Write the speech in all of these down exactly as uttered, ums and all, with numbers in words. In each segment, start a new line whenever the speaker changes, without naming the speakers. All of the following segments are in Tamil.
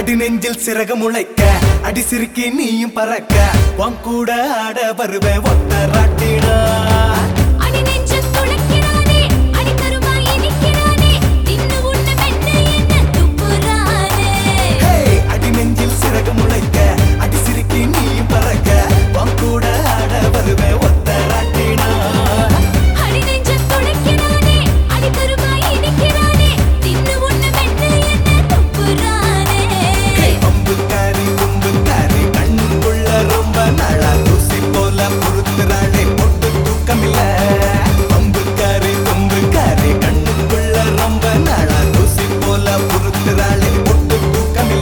அடி நெஞ்சில் சிறகு முளைக்க அடி சிறுக்கி நீயும் பறக்க உன் கூட ஆட வருவேன் ஒத்த ராட்டினா
அடி நெஞ்சம் துளைக்கிறானே அடி கருவாய் இனிக்கிறானே தின்னு உன்ன மென்னு என்ன துப்புறானே
ஹே அடி நெஞ்சில் சிறகு முளைக்க அடி சிறுக்கி நீயும் பறக்க உன் கூட ஆட வருவேன் ஒத்த ராட்டினா
அடி நெஞ்சம் துளைக்கிறானே அடி கருவாய் இனிக்கிறானே தின்னு உன்ன மென்னு என்ன துப்புறானே
அம்புக்காரி உம்புக்காரி கண்ணுக்குள்ள ரொம்ப நாளா தூசி போல பொறுத்துறாளே பொட்டு தூக்கமில்ல அம்புக்காரி உம்புக்காரி கண்ணுக்குள்ள ரொம்ப நாளா தூசி போல பொறுத்துறாளே பொட்டு தூக்கமில்ல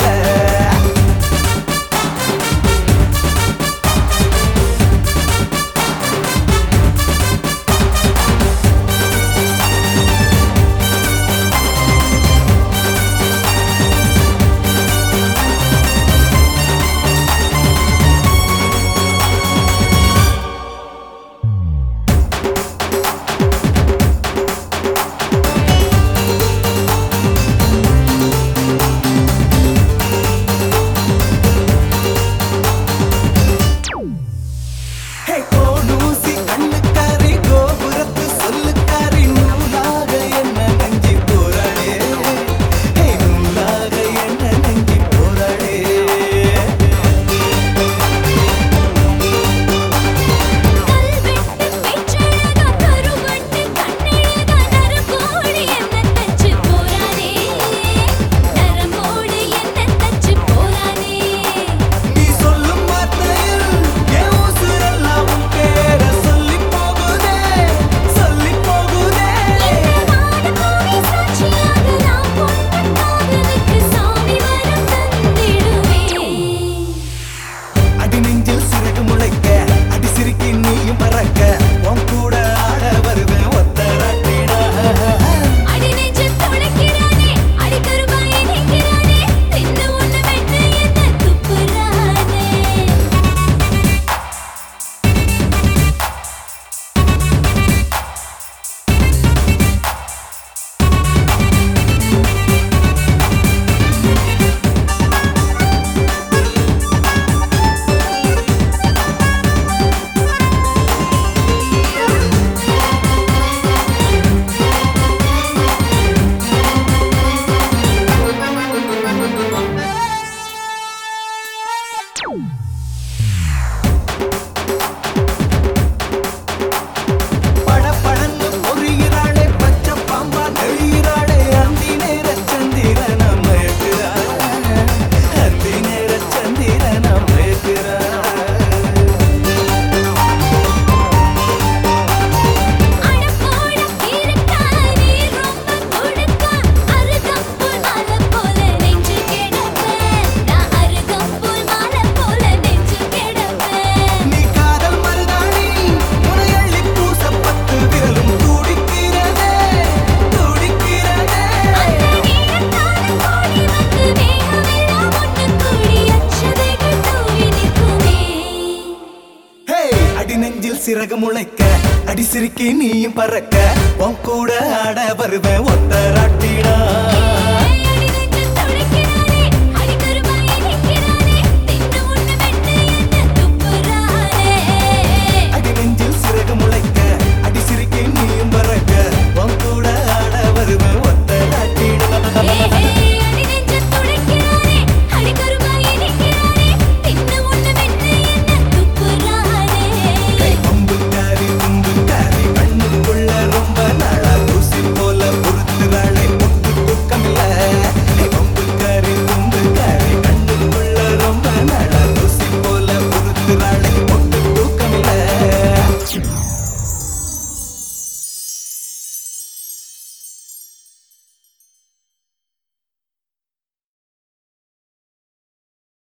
ஹே கோனூசி கண்ணுக்காரி கோபுரத்து சொல்லுக்காரி நூலாக என்ன நஞ்சி போராளே ஹே நூலாக என்ன நஞ்சி போராளே
கல்வெட்டு பேச்சழகா கருவட்டு கண்ணழகா நரம்போடு என்ன தச்சு போறானே நரம்போடு என்ன தச்சு போறானே
நீ சொல்லும் வார்த்தையில் என் உசுரெல்லாம் உன் பேரை சொல்லி போகுதே சொல்லி போகுதே
இந்த வானபூமி சாட்சியாக நான் கொண்ட காதலுக்கு சாமி வரம் தந்திடுவேன்
அடி நெஞ்சில் சிறகு முளைக்க அடி சிறுக்கி நீயும் பறக்க உன் கூட ஆட வருவேன் ஒத்த ராட்டினா
அடி நெஞ்சம் துளைக்கிறானே அடி கருவாய் இனிக்கிறானே தின்னு உன்ன மென்னு என்ன துப்புறானே
படபடன்னு பொரிகிறாளே பச்சை பாம்பா நெளிகிறாளே அந்தி நேர சந்திரன மயக்குறா அந்தி நேர சந்திரன மயக்குறா
அடப்போட இருக்கா நீ ரொம்ப கொடுக்கா அருகம்புல் மாலை போல நெஞ்சு கிடப்பேன் நான் அருகம்புல் மாலை போல நெஞ்சு கிடப்பேன்
நீ காதல் மருதாணி உனை அள்ளி பூச பத்து விரலும் துடிக்கிறதே துடிக்கிறதே
அந்த நீரத்தான கோடி வந்து வேகமெல்லாம் ஒன்று கூடி அச்சதைகள் தூவி நிற்குமே
ஹே அடி நெஞ்சில் சிறகு முளைக்க அடி சிறுக்கி நீயும் பறக்க உன் கூட ஆட வருவேன் ஒத்த ராட்டினா